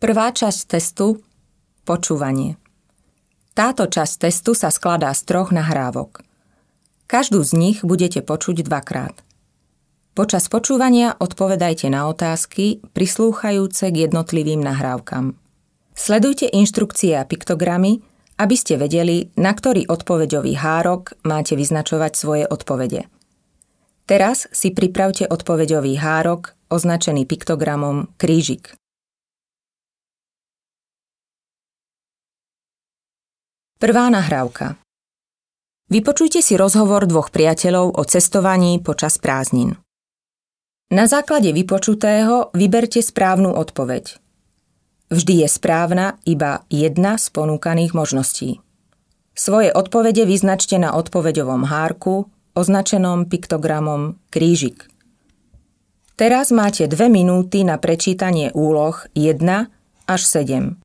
Prvá časť testu – počúvanie. Táto časť testu sa skladá z 3 nahrávok. Každú z nich budete počuť 2-krát. Počas počúvania odpovedajte na otázky prislúchajúce k jednotlivým nahrávkam. Sledujte inštrukcie a piktogramy, aby ste vedeli, na ktorý odpoveďový hárok máte vyznačovať svoje odpovede. Teraz si pripravte odpoveďový hárok označený piktogramom krížik. Prvá nahrávka. Vypočujte si rozhovor 2 priateľov o cestovaní počas prázdnin. Na základe vypočutého vyberte správnu odpoveď. Vždy je správna iba jedna z ponúkaných možností. Svoje odpovede vyznačte na odpoveďovom hárku označenom piktogramom krížik. Teraz máte 2 minúty na prečítanie úloh 1 až 7.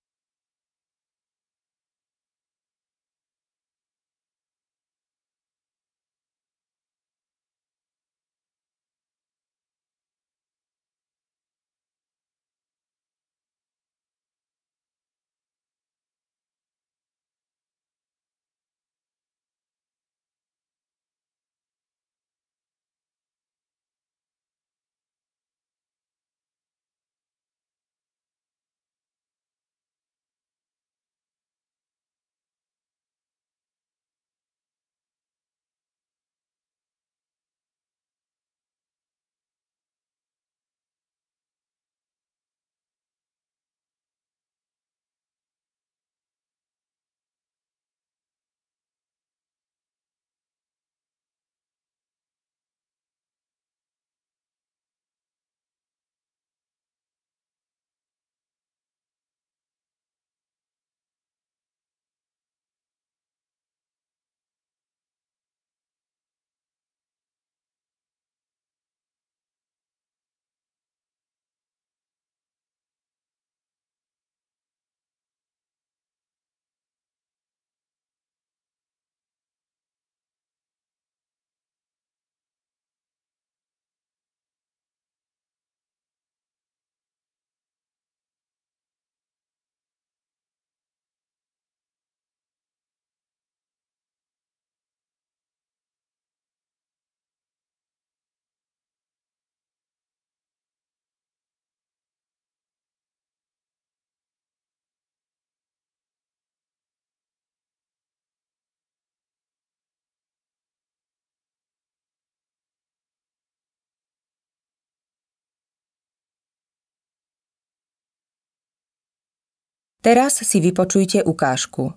Teraz si vypočujte ukážku.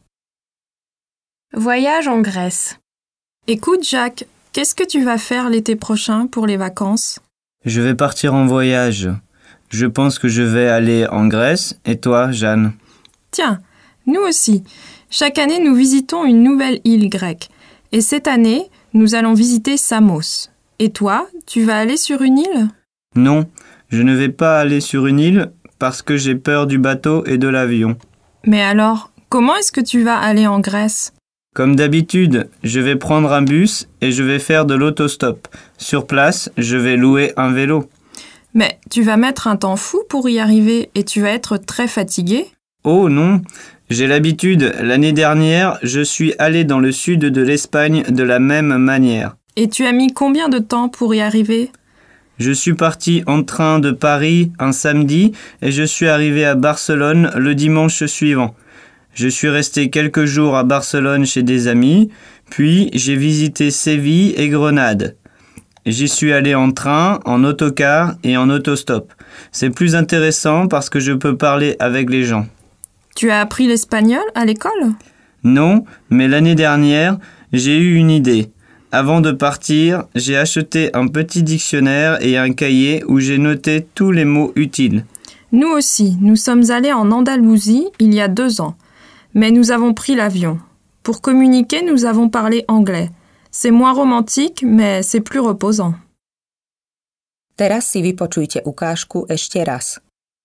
Voyage en Grèce. Écoute Jacques, qu'est-ce que tu vas faire l'été prochain pour les vacances? Je vais partir en voyage. Je pense que je vais aller en Grèce. Et toi, Jeanne? Tiens, nous aussi. Chaque année, nous visitons une nouvelle île grecque. Et cette année, nous allons visiter Samos. Et toi, tu vas aller sur une île? Non, je ne vais pas aller sur une île parce que j'ai peur du bateau et de l'avion. Mais alors, comment est-ce que tu vas aller en Grèce? Comme d'habitude, je vais prendre un bus et je vais faire de l'autostop. Sur place, je vais louer un vélo. Mais tu vas mettre un temps fou pour y arriver et tu vas être très fatigué? Oh non, j'ai l'habitude. L'année dernière, je suis allé dans le sud de l'Espagne de la même manière. Et tu as mis combien de temps pour y arriver? Je suis parti en train de Paris un samedi et je suis arrivé à Barcelone le dimanche suivant. Je suis resté quelques jours à Barcelone chez des amis, puis j'ai visité Séville et Grenade. J'y suis allé en train, en autocar et en autostop. C'est plus intéressant parce que je peux parler avec les gens. Tu as appris l'espagnol à l'école? Non, mais l'année dernière, j'ai eu une idée. Avant de partir, j'ai acheté un petit dictionnaire et un cahier où j'ai noté tous les mots utiles. Nous aussi, nous sommes allés en Andalousie il y a 2 ans. Mais nous avons pris l'avion. Pour communiquer, nous avons parlé anglais. C'est moins romantique, mais c'est plus reposant. Teraz si vypočujte ukážku ešte raz.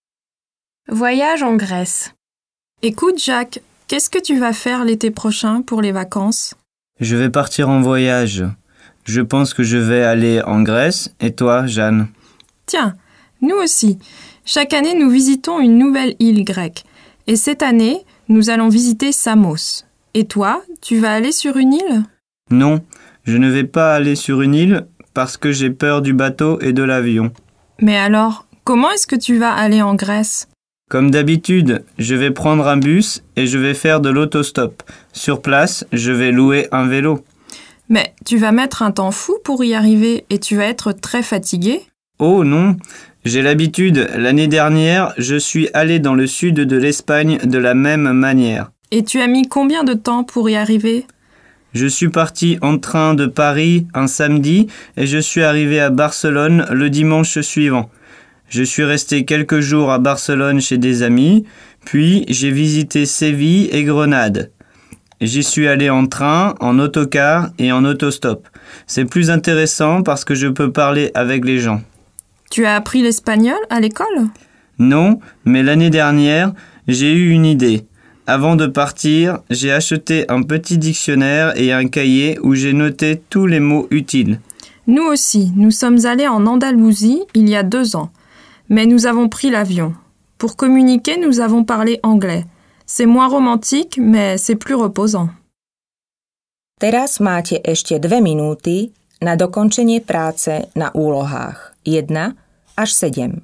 Voyage en Grèce. Écoute Jacques, qu'est-ce que tu vas faire l'été prochain pour les vacances? Je vais partir en voyage. Je pense que je vais aller en Grèce. Et toi, Jeanne? Tiens, nous aussi. Chaque année, nous visitons une nouvelle île grecque. Et cette année, nous allons visiter Samos. Et toi, tu vas aller sur une île ? Non, je ne vais pas aller sur une île parce que j'ai peur du bateau et de l'avion. Mais alors, comment est-ce que tu vas aller en Grèce ? Comme d'habitude, je vais prendre un bus et je vais faire de l'autostop. Sur place, je vais louer un vélo. Mais tu vas mettre un temps fou pour y arriver et tu vas être très fatigué. Oh non, j'ai l'habitude. L'année dernière, je suis allé dans le sud de l'Espagne de la même manière. Et tu as mis combien de temps pour y arriver ? Je suis parti en train de Paris un samedi et je suis arrivé à Barcelone le dimanche suivant. Je suis resté quelques jours à Barcelone chez des amis, puis j'ai visité Séville et Grenade. J'y suis allé en train, en autocar et en autostop. C'est plus intéressant parce que je peux parler avec les gens. Tu as appris l'espagnol à l'école ? Non, mais l'année dernière, j'ai eu une idée. Avant de partir, j'ai acheté un petit dictionnaire et un cahier où j'ai noté tous les mots utiles. Nous aussi, nous sommes allés en Andalousie il y a 2 ans. Mais nous avons pris l'avion. Pour communiquer, nous avons parlé anglais. C'est moins romantique, mais c'est plus reposant. Teraz máte ešte 2 minúty na dokončenie práce na úlohách 1 až 7.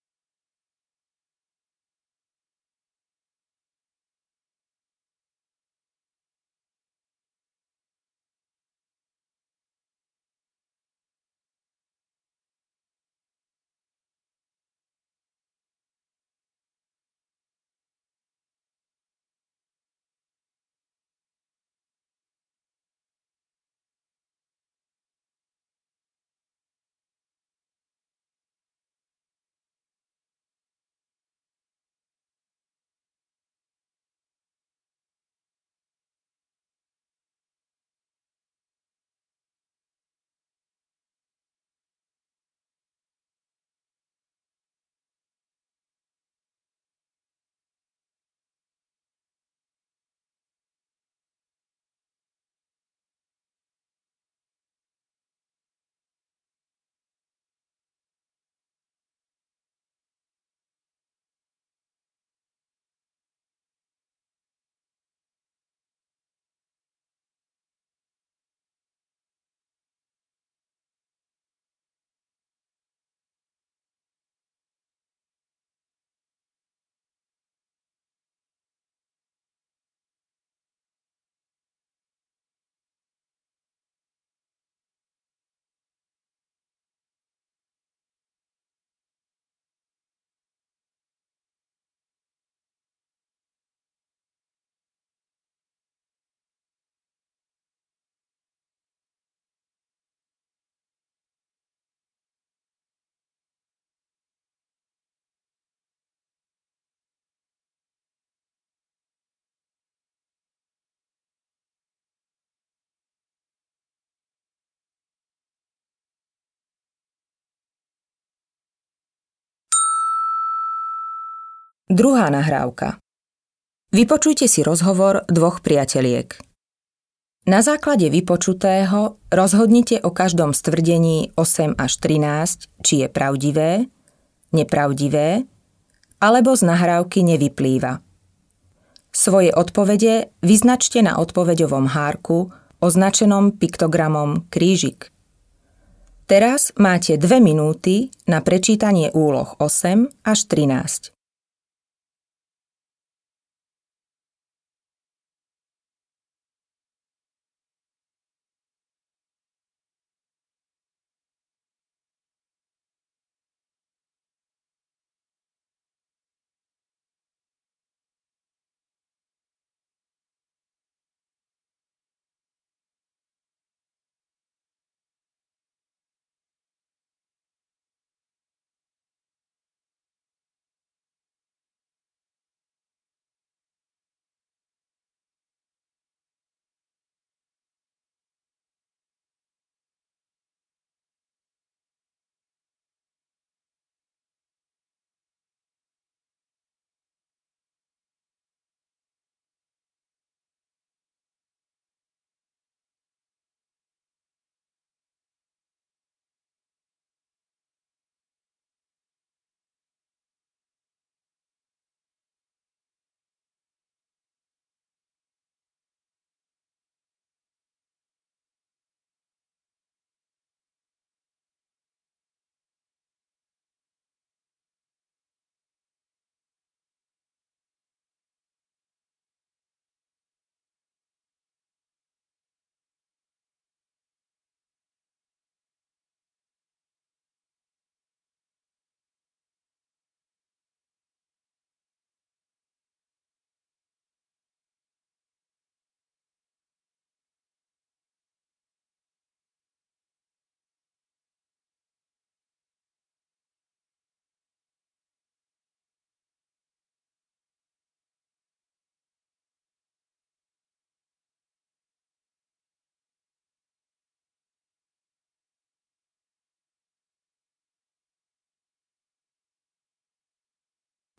Druhá nahrávka. Vypočujte si rozhovor 2 priateliek. Na základe vypočutého rozhodnite o každom stvrdení 8 až 13, či je pravdivé, nepravdivé, alebo z nahrávky nevyplýva. Svoje odpovede vyznačte na odpoveďovom hárku označenom piktogramom krížik. Teraz máte 2 minúty na prečítanie úloh 8 až 13.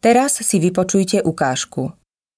Teraz si vypočujte ukážku.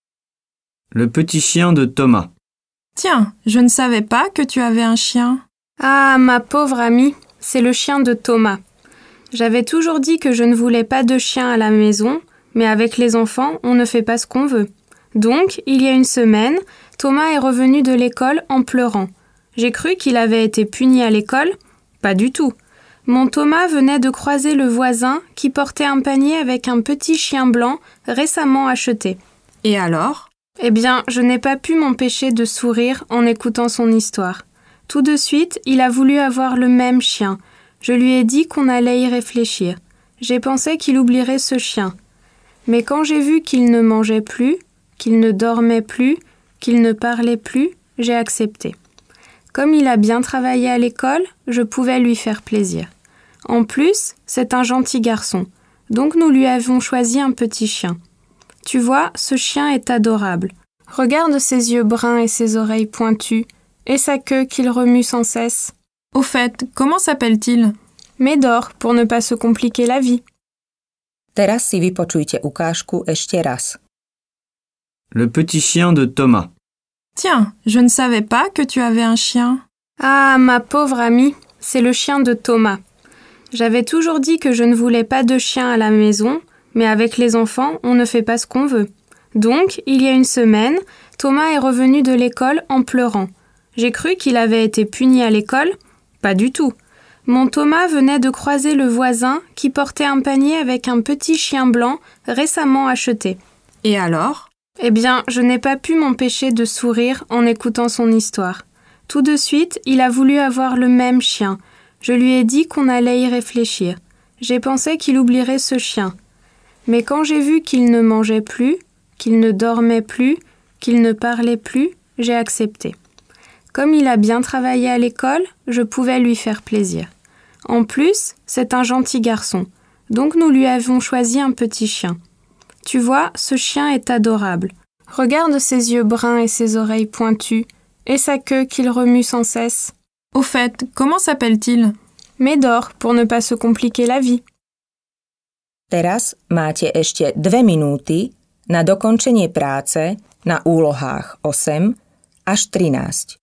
Le petit chien de Thomas. Tiens, je ne savais pas que tu avais un chien. Ah, ma pauvre amie, c'est le chien de Thomas. J'avais toujours dit que je ne voulais pas de chien à la maison, mais avec les enfants, on ne fait pas ce qu'on veut. Donc, il y a une semaine, Thomas est revenu de l'école en pleurant. J'ai cru qu'il avait été puni à l'école. Pas du tout. Mon Thomas venait de croiser le voisin qui portait un panier avec un petit chien blanc récemment acheté. Et alors ? Eh bien, je n'ai pas pu m'empêcher de sourire en écoutant son histoire. Tout de suite, il a voulu avoir le même chien. Je lui ai dit qu'on allait y réfléchir. J'ai pensé qu'il oublierait ce chien. Mais quand j'ai vu qu'il ne mangeait plus, qu'il ne dormait plus, qu'il ne parlait plus, j'ai accepté. Comme il a bien travaillé à l'école, je pouvais lui faire plaisir. En plus, c'est un gentil garçon, donc nous lui avons choisi un petit chien. Tu vois, ce chien est adorable. Regarde ses yeux bruns et ses oreilles pointues, et sa queue qu'il remue sans cesse. Au fait, comment s'appelle-t-il ? Médor, pour ne pas se compliquer la vie. Teraz si vypočujte ukážku ešte raz. Le petit chien de Thomas. Tiens, je ne savais pas que tu avais un chien. Ah, ma pauvre amie, c'est le chien de Thomas. J'avais toujours dit que je ne voulais pas de chien à la maison, mais avec les enfants, on ne fait pas ce qu'on veut. Donc, il y a une semaine, Thomas est revenu de l'école en pleurant. J'ai cru qu'il avait été puni à l'école. Pas du tout. Mon Thomas venait de croiser le voisin qui portait un panier avec un petit chien blanc récemment acheté. Et alors ? Eh bien, je n'ai pas pu m'empêcher de sourire en écoutant son histoire. Tout de suite, il a voulu avoir le même chien. Je lui ai dit qu'on allait y réfléchir. J'ai pensé qu'il oublierait ce chien. Mais quand j'ai vu qu'il ne mangeait plus, qu'il ne dormait plus, qu'il ne parlait plus, j'ai accepté. Comme il a bien travaillé à l'école, je pouvais lui faire plaisir. En plus, c'est un gentil garçon, donc nous lui avons choisi un petit chien. Tu vois, ce chien est adorable. Regarde ses yeux bruns et ses oreilles pointues, et sa queue qu'il remue sans cesse. Au fait, comment s'appelle-t-il ? Médor, pour ne pas se compliquer la vie. Teraz máte ešte 2 minúty na dokončenie práce na úlohách 8 až 13.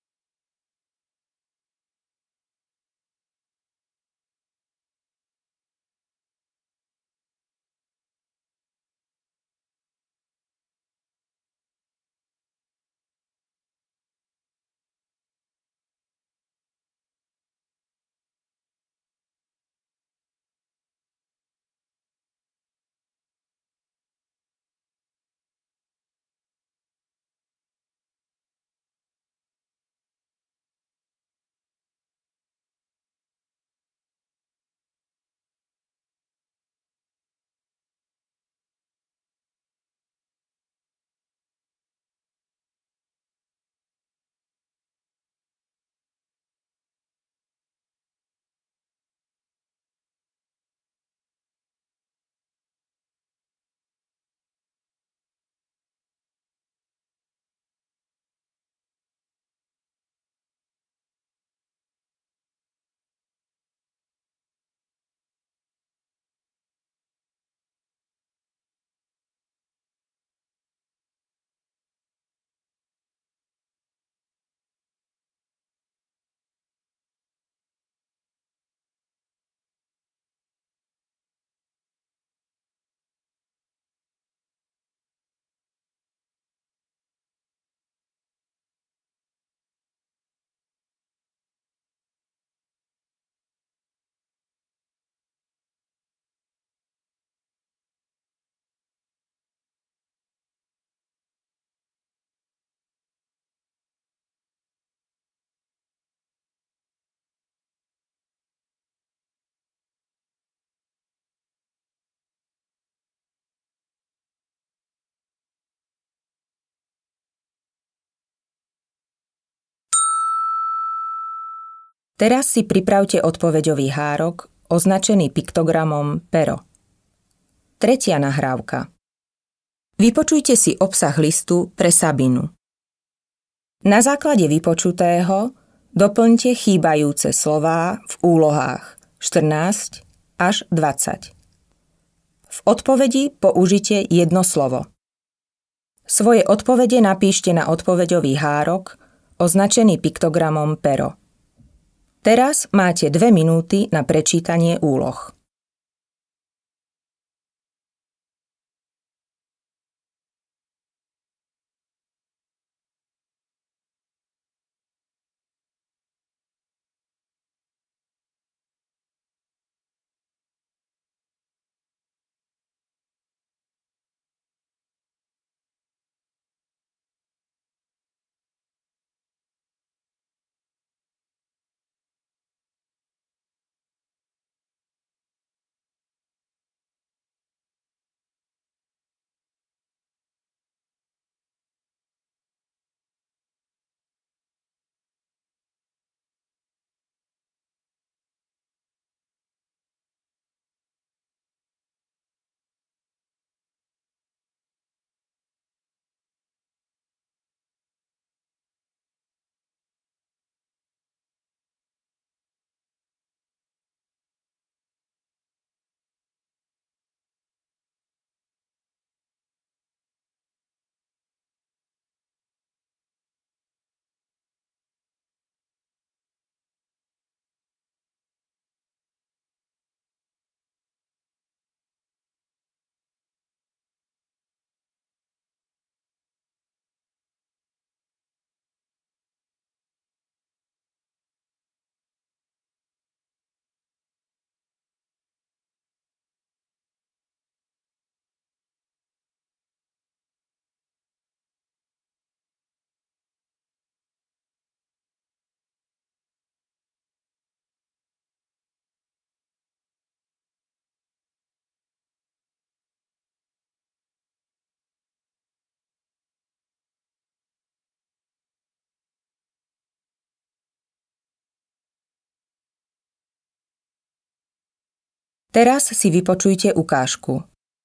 Teraz si pripravte odpoveďový hárok označený piktogramom pero. 3. nahrávka. Vypočujte si obsah listu pre Sabinu. Na základe vypočutého doplňte chýbajúce slová v úlohách 14 až 20. V odpovedi použite jedno slovo. Svoje odpovede napíšte na odpoveďový hárok, označený piktogramom pero. Teraz máte 2 minúty na prečítanie úloh. Teraz si vypočujte ukážku.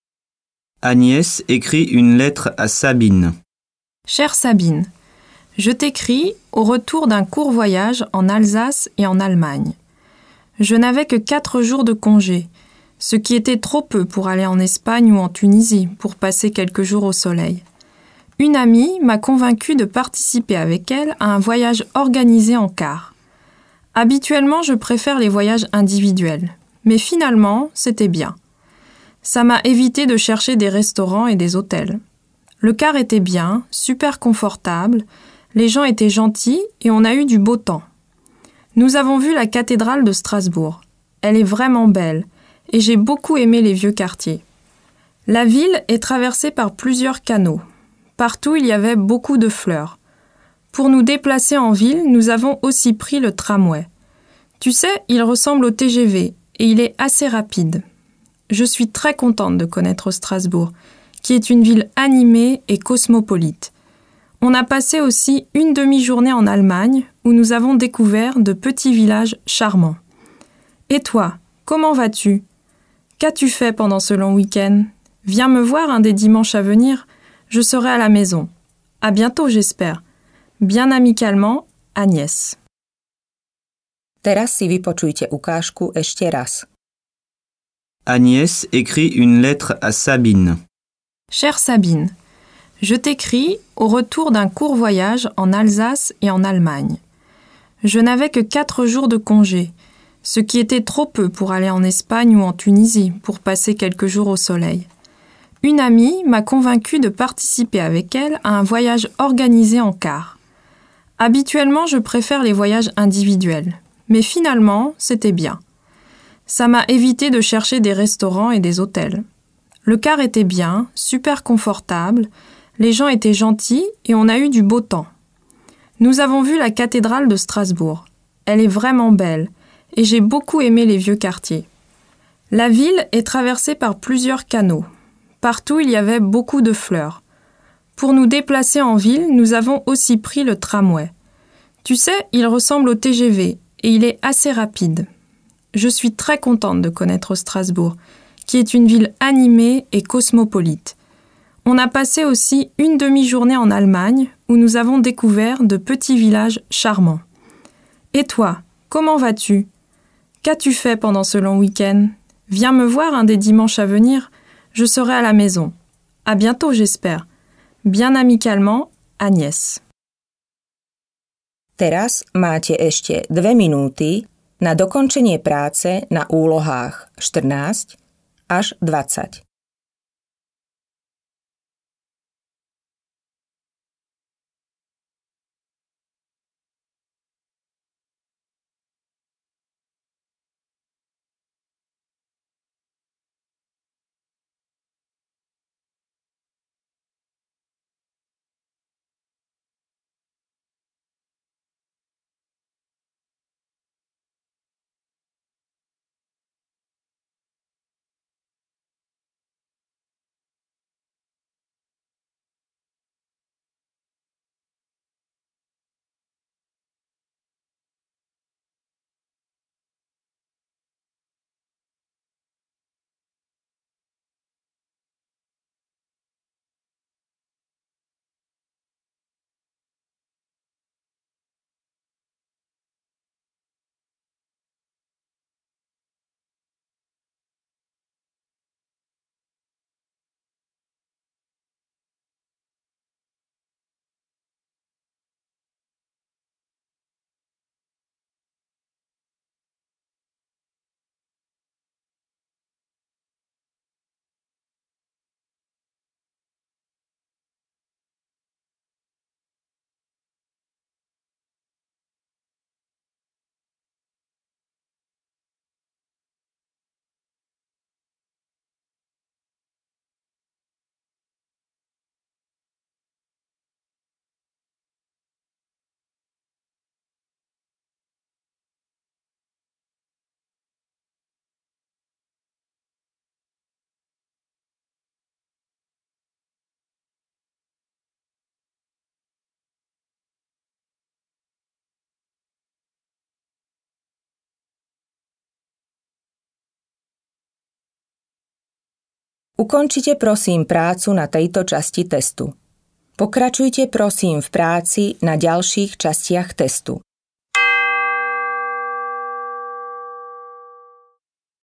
Agnès écrit une lettre à Sabine. Chère Sabine, je t'écris au retour d'un court voyage en Alsace et en Allemagne. Je n'avais que 4 jours de congé, ce qui était trop peu pour aller en Espagne ou en Tunisie pour passer quelques jours au soleil. Une amie m'a convaincue de participer avec elle à un voyage organisé en car. Habituellement, je préfère les voyages individuels, mais finalement, c'était bien. Ça m'a évité de chercher des restaurants et des hôtels. Le car était bien, super confortable, les gens étaient gentils et on a eu du beau temps. Nous avons vu la cathédrale de Strasbourg. Elle est vraiment belle et j'ai beaucoup aimé les vieux quartiers. La ville est traversée par plusieurs canaux. Partout, il y avait beaucoup de fleurs. Pour nous déplacer en ville, nous avons aussi pris le tramway. Tu sais, il ressemble au TGV et il est assez rapide. Je suis très contente de connaître Strasbourg, qui est une ville animée et cosmopolite. On a passé aussi une demi-journée en Allemagne où nous avons découvert de petits villages charmants. Et toi, comment vas-tu? Qu'as-tu fait pendant ce long week-end? Viens me voir un des dimanches à venir, je serai à la maison. À bientôt, j'espère. Bien amicalement, Agnès. Teraz si vypočujte ukážku ešte raz. Agnès écrit une lettre à Sabine. Chère Sabine, je t'écris au retour d'un court voyage en Alsace et en Allemagne. Je n'avais que 4 jours de congé, ce qui était trop peu pour aller en Espagne ou en Tunisie pour passer quelques jours au soleil. Une amie m'a convaincue de participer avec elle à un voyage organisé en car. Habituellement, je préfère les voyages individuels, mais finalement, c'était bien. Ça m'a évité de chercher des restaurants et des hôtels. Le car était bien, super confortable, les gens étaient gentils et on a eu du beau temps. Nous avons vu la cathédrale de Strasbourg. Elle est vraiment belle et j'ai beaucoup aimé les vieux quartiers. La ville est traversée par plusieurs canaux. Partout, il y avait beaucoup de fleurs. Pour nous déplacer en ville, nous avons aussi pris le tramway. Tu sais, il ressemble au TGV et il est assez rapide. Je suis très contente de connaître Strasbourg, qui est une ville animée et cosmopolite. On a passé aussi une demi-journée en Allemagne où nous avons découvert de petits villages charmants. Et toi, comment vas-tu? Qu'as-tu fait pendant ce long week-end? Viens me voir un des dimanches à venir, Je serai à la maison. À bientôt, j'espère. Bien amicalement, Agnès. Teraz máte ešte 2 minúty na dokončenie práce na úlohách 14 až 20. Ukončite prosím prácu na tejto časti testu. Pokračujte prosím v práci na ďalších častiach testu.